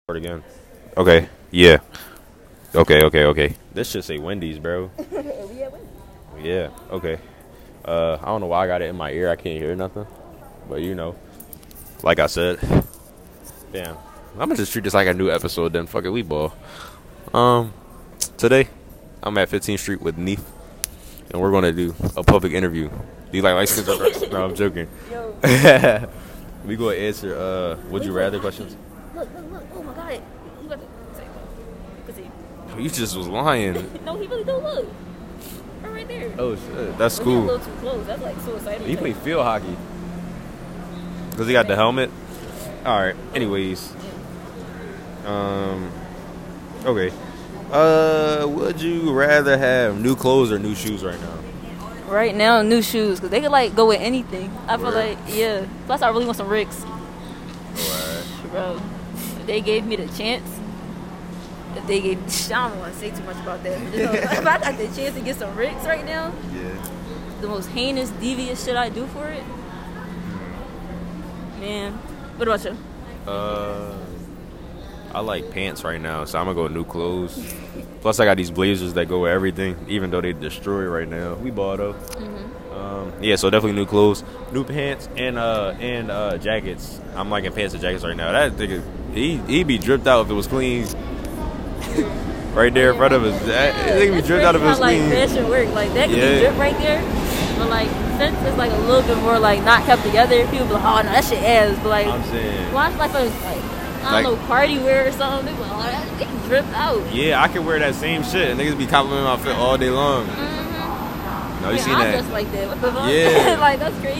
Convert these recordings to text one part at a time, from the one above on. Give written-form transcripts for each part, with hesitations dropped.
Again. Okay. Yeah. Okay. This should say Wendy's, bro. Yeah. Okay. I don't know why I got it in my ear. I can't hear nothing. But like I said, damn. I'm gonna just treat this like a new episode. Then fuck it, we ball. Today I'm at 15th Street with Neef, and we're gonna do a public interview. Do you like light skins? No, I'm joking. We gonna answer would you rather questions. Look. Oh my god. He about to say something. You just was lying. No, he really don't look. Right there. Oh shit, that's Well, cool. a little too close. That's like suicidal. He play field hockey. Cause he got the helmet. All right. Anyways, okay. Would you rather have new clothes or new shoes right now? Right now, new shoes, cause they could like go with anything. I feel Word. like Plus, I really want some Ricks, Alright. bro. If they gave me the chance, I don't want to say too much about that. But if I got the chance to get some Ricks right now, Yeah. the most heinous, devious shit I do for it, man. What about you? I like pants right now, so I'm gonna go new clothes. Plus, I got these blazers that go with everything, even though they destroy right now. We bought though. Yeah, so definitely new clothes, new pants, and jackets. I'm liking pants and jackets right now. That nigga, he'd be dripped out if it was clean. Right there in front of us. That nigga be dripped out if it was like clean. fashion work, like that could be drip right there. But like since it's like a little bit more like not kept together, people be like, oh no, that shit ass. But like, I'm saying. watch like a I don't know, party wear or something. They be like, oh, that dripped out. Yeah, I can wear that same shit, and niggas be complimenting my fit all day long. No, you seen I'm that? just like that. What the fuck? Yeah. Like that's crazy.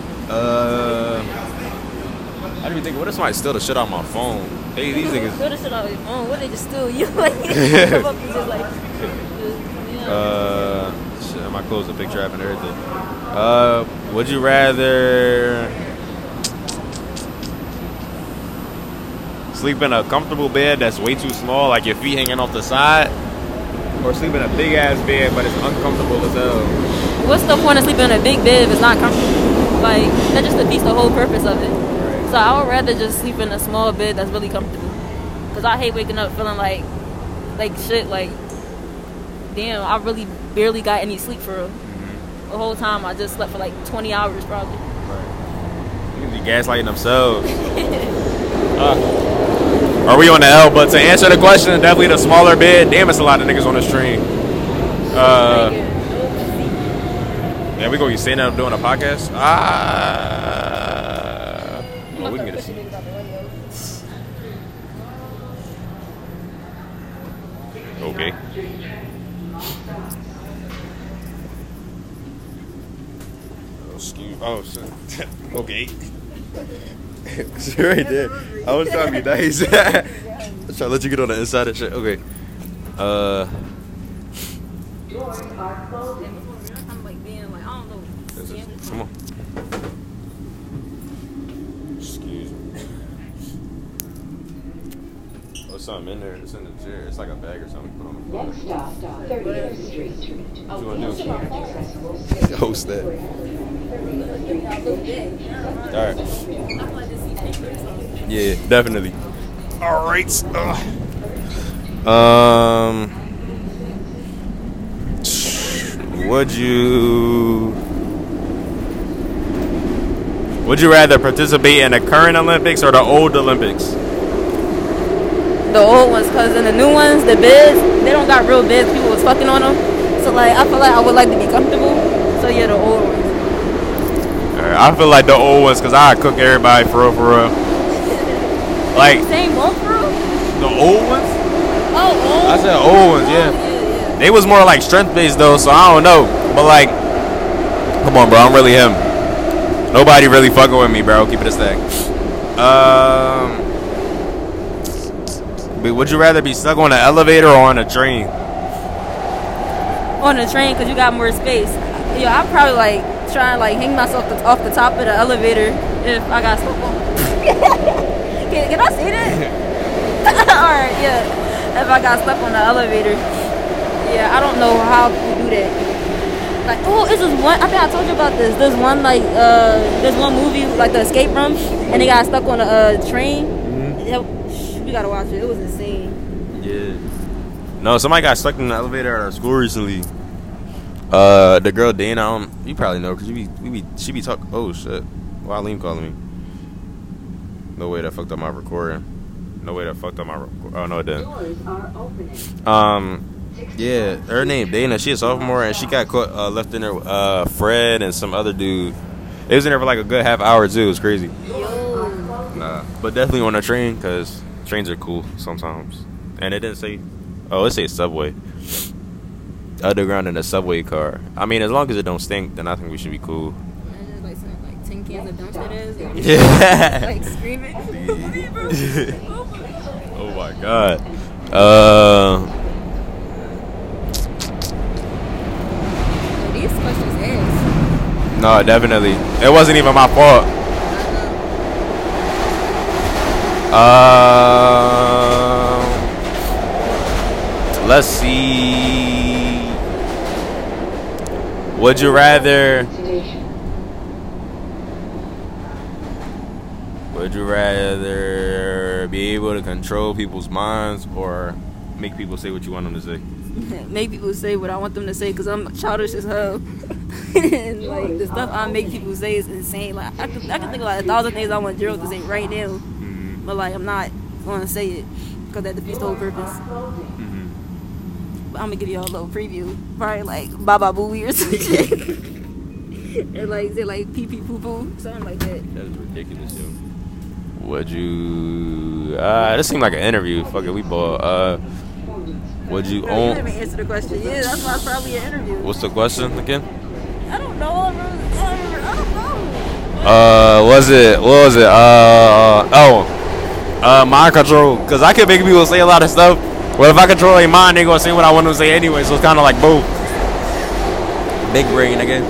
I didn't even think, what if somebody steal the shit out my phone? Hey, these niggas. Steal the shit out of your phone. What they just steal you? Like, come up and just like, Shit, I might close the picture app and everything. Would you rather sleep in a comfortable bed that's way too small, like your feet hanging off the side, or sleep in a big ass bed but it's uncomfortable as hell? What's the point of sleeping in a big bed if it's not comfortable? Like, that just defeats the whole purpose of it. So I would rather just sleep in a small bed that's really comfortable. Because I hate waking up feeling like shit, like, damn, I really barely got any sleep for real. The whole time I just slept for like 20 hours probably. Right. Niggas be gaslighting themselves. Are we on the L? But to answer the question, definitely the smaller bed. Damn, it's a lot of niggas on the stream. Yeah, we gonna be staying up doing a podcast. Well, we can get a seat. Okay. Oh shit. Okay. It's right there. I was trying to be nice. I was trying to let you get on the inside and shit. Okay. I'm like being like, I don't know. Come on. Excuse me. Oh, something in there. It's in the chair. It's like a bag or something. Put on the Next stop, 30th Street. What you want to do? Host that. Alright. Yeah, definitely. Alright. Would you rather participate in the current Olympics or the old Olympics? The old ones, because in the new ones, the beds, they don't got real beds. People was fucking on them. So, like, I feel like I would like to be comfortable. So, yeah, the old ones. Alright, I feel like the old ones, because I cook everybody for real. Like, Same old for real? the old ones? Oh, old? I said old ones, yeah. They was more like strength-based, though, so I don't know. But, like, come on, bro, I'm really him. Nobody really fucking with me, bro. Keep it a stack. But would you rather be stuck on an elevator or on a train? On the train, because you got more space. Yeah, I'd probably, like, try and, like, hang myself off the top of the elevator if I got stuck on. Can I say that? Alright, yeah. If I got stuck on the elevator. Yeah, I don't know how people do that. Like, oh, it's this one, I think I told you about this. There's one, like, there's one movie, like, The Escape Room, and they got stuck on a train. gotta watch it. It was insane. Yeah. No, somebody got stuck in the elevator at our school recently. The girl Dana, you probably know because she be talking. Oh shit, why Liam calling me? No way that fucked up my recording. Oh no, it didn't. Doors are opening. Yeah, her name Dana. She a sophomore and she got caught left in there. Fred and some other dude. It was in there for like a good half hour too. It was crazy. Nah, but definitely on a train because trains are cool sometimes. And it didn't say. Oh, it says subway. Underground in a subway car. I mean, as long as it don't stink, then I think we should be cool. Imagine like some like 10 cans of dump it is. Yeah. Like screaming. Oh my god. These questions ass. No, definitely. It wasn't even my fault. Let's see. Would you rather? Would you rather be able to control people's minds or make people say what you want them to say? Make people say what I want them to say because I'm childish as hell. And like the stuff I make people say is insane. Like I can think of like 1,000 things I want Gerald to say right now, but like I'm not gonna say it because that defeats the whole purpose. But I'm gonna give y'all a little preview, probably like Baba Booey or some shit, or like say like pee pee poo poo, something like that. That's ridiculous, yo. Would you? This seemed like an interview. Fuck it, we bought. Would you Bro, own? you didn't even answer the question. Yeah, that's why it's probably an interview. What's the question again? I don't know. I don't know. What was it? Mind control. Cause I can make people say a lot of stuff. Well, if I control their mind, they gonna say what I want them to say anyway. So it's kind of like both. Big brain again.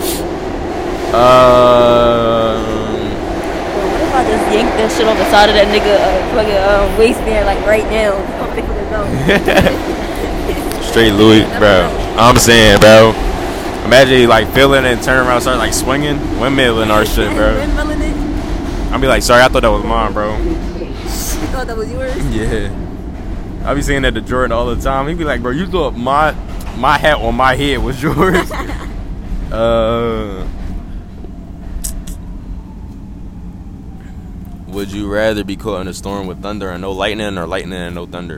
What if I just yank that shit off the side of that nigga fucking waistband like right now? I'm thinking about Straight Louis, bro. I'm saying, bro. Imagine you like feeling and turn around and start like swinging, windmilling our shit, bro. Windmilling it. I'll be like, sorry, I thought that was mine, bro. You thought that was yours? Yeah. I be saying that to Jordan all the time. He be like, bro, you thought my hat on my head was yours. Would you rather be caught in a storm with thunder and no lightning, or lightning and no thunder?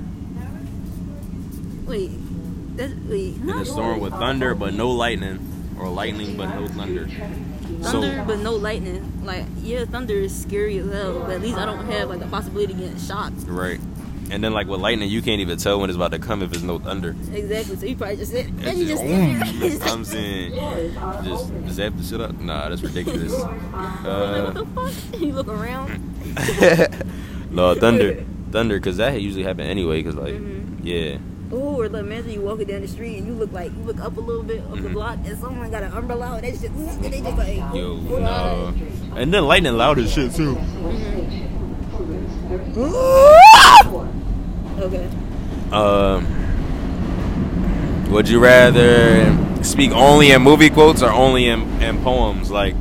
Wait. In a storm with thunder but no lightning, or lightning but no thunder. Thunder but no lightning. Like, yeah, thunder is scary as hell, but at least I don't have like the possibility of getting shocked. Right. And then like with lightning, you can't even tell when it's about to come if it's no thunder. Exactly. So you probably just sit It's and you just just, I'm saying, just zap the shit up. Nah, that's ridiculous. what the fuck? You look around. No, thunder, because that usually happen anyway. Cause like, yeah. Oh, or like imagine you walking down the street and you look up a little bit up the block and someone got an umbrella out and they just like Yo, no. And then lightning loud as shit too. Okay. Would you rather speak only in movie quotes or only in poems? Like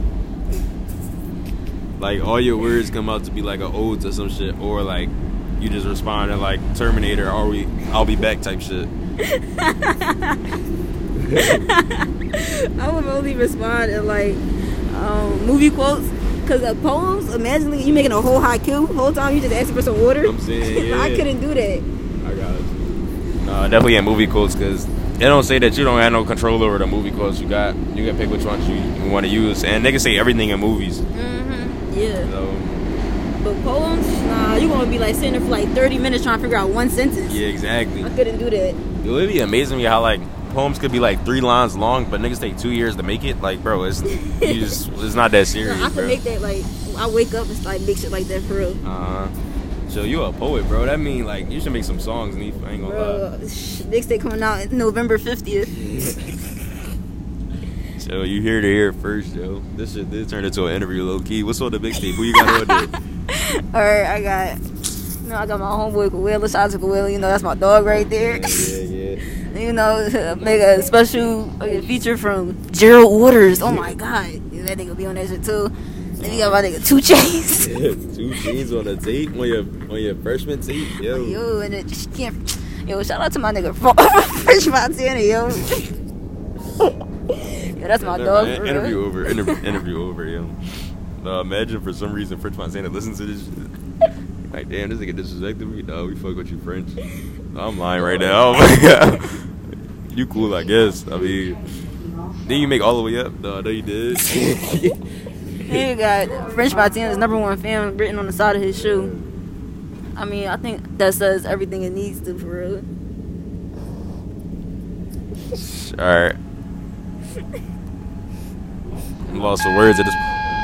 all your words come out to be like an ode to some shit, or like you just respond in like Terminator, I'll be back type shit. I would only respond in like movie quotes. Cause poems, imagine you making a whole haiku the whole time you just asking for some water. I'm saying, yeah. I couldn't do that. I got it. No, definitely in movie quotes, cause they don't say that you don't have no control over the movie quotes. You got pick which ones you want to use, and they can say everything in movies. Yeah. So, but poems, nah, you gonna be like sitting there for like 30 minutes trying to figure out one sentence. yeah, exactly. I couldn't do that. It would be amazing how like poems could be like 3 lines long, but niggas take 2 years to make it. Like, bro, it's not that serious, I can bro. make that like I wake up and like make shit like that for real. So you a poet, bro? That mean like you should make some songs. And I ain't gonna lie. Mixtape coming out November 50th. So you hear to hear it first, yo. This turned into an interview, low key. What's on the mixtape? Who you got on there? All right, I got my homeboy Kawela. Shout out to Kawela. You know that's my dog right there. Yeah. You know, make a special feature from Gerald Waters. Oh my God, that nigga be on that shit too. Then you got my nigga 2 Chainz. 2 Chainz on a tape, on your freshman tape, yo. Yo, and it just can't. Yo, shout out to my nigga French Montana, yo. Yo, that's my dog. For Interview real. over. Interview over, yo. Imagine for some reason French Montana listens to this shit. Like, damn, this nigga disrespected me. Dog, we fuck with you, French. I'm lying right now. Oh my god. You cool, I guess. I mean, didn't you make all the way up? No, you did. He got French Montana's #1 fan written on the side of his shoe. I mean, I think that says everything it needs to, for real. Alright. I'm lost for words at this.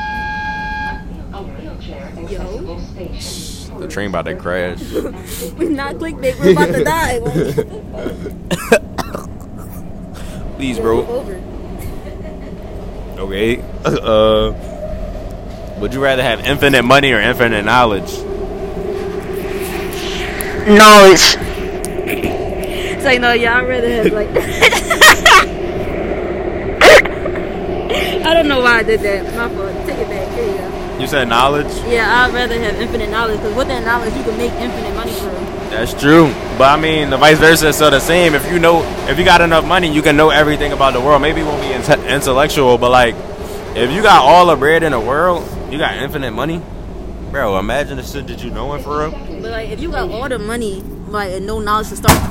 Yo. The train about to crash. We're not clickbait, we're about to die. Please, bro. Okay. Would you rather have infinite money or infinite knowledge? Knowledge. It's like, no, yeah, I'd rather have, like... I don't know why I did that. My fault. Take it back. Here you go. You said knowledge? Yeah, I'd rather have infinite knowledge, because with that knowledge, you can make infinite money for them. That's true. But I mean, the vice versa is still the same. If you got enough money, you can know everything about the world. Maybe it won't be intellectual, but like, if you got all the bread in the world, you got infinite money. Bro, imagine the shit that you knowing for real. But like, if you got all the money, like, and no knowledge to start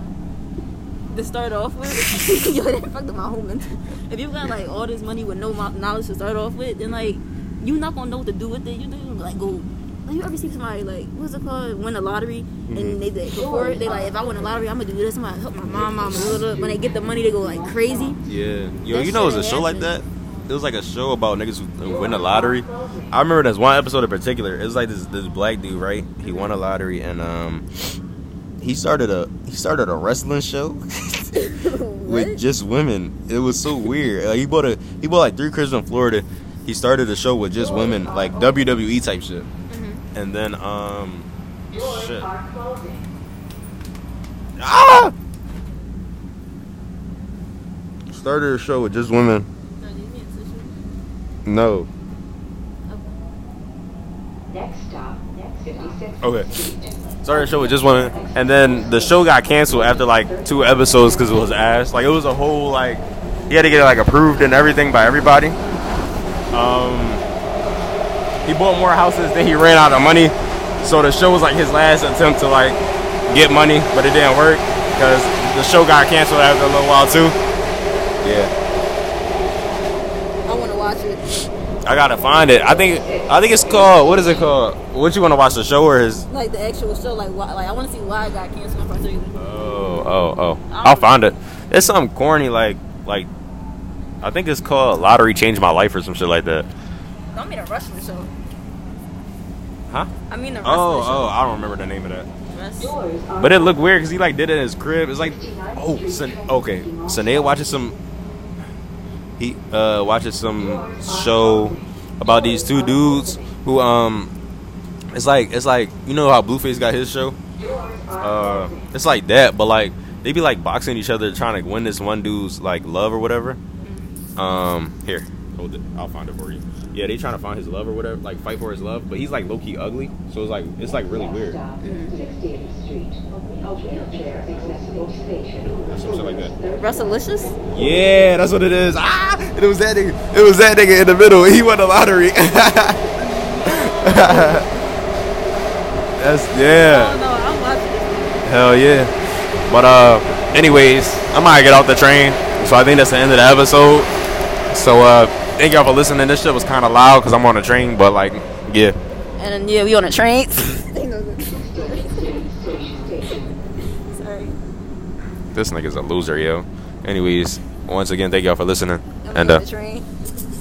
off with, yo, that fucked up my whole mental. If you got like all this money with no knowledge to start off with, then like, you not gonna know what to do with it. You gonna like go. Like, you ever see somebody like, what's it called, win the lottery, and they before they like, if I win the lottery, I'm gonna do this. I'm gonna help my mom. When they get the money, they go like crazy. Yeah, yo, you know, it was a show like that. It was like a show about niggas who win the lottery. I remember there's one episode in particular. It was like this black dude, right? He won a lottery and he started a wrestling show with just women. It was so weird. Like, he bought like 3 cribs in Florida. He started a show with just women, like WWE type shit. And then shit. Started a show with just women. No. Next stop, 56th Okay. Street. Started a show with just women, and then the show got canceled after like 2 episodes because it was ass. Like, it was a whole, like, he had to get it like approved and everything by everybody. He bought more houses than he ran out of money, so the show was like his last attempt to like get money, but it didn't work because the show got canceled after a little while too. Yeah. I want to watch it. I gotta find it. I think it's called. What is it called? What, you want to watch, the show or his? Like the actual show. Like I want to see why it got canceled in particular. Oh. I'll find it. It's something corny like I think it's called Lottery Changed My Life or some shit like that. I mean a wrestling show. Huh? I mean a wrestling show. Oh, I don't remember the name of that. Doors are But it looked weird because he like did it in his crib. It's like, okay. Sinead watches some. He watches some show about these 2 dudes who it's like you know how Blueface got his show. It's like that, but like they be like boxing each other trying to win this one dude's like love or whatever. Here, hold it. I'll find it for you. Yeah, they trying to find his love or whatever, like fight for his love, but he's like low key ugly, so it's like really weird. stop, 68th Street. A wheelchair accessible station. Some shit like that. Wrestlelicious? Yeah, that's what it is. It was that nigga. It was that nigga in the middle. He won the lottery. That's yeah. Oh no, I'm watching it. Hell yeah. But anyways, I might get off the train. So I think that's the end of the episode. So thank y'all for listening. This shit was kind of loud because I'm on the train, but like, yeah. And then yeah, we on the train. Sorry. This nigga's a loser, yo. Anyways, once again, thank y'all for listening. And we And on the train.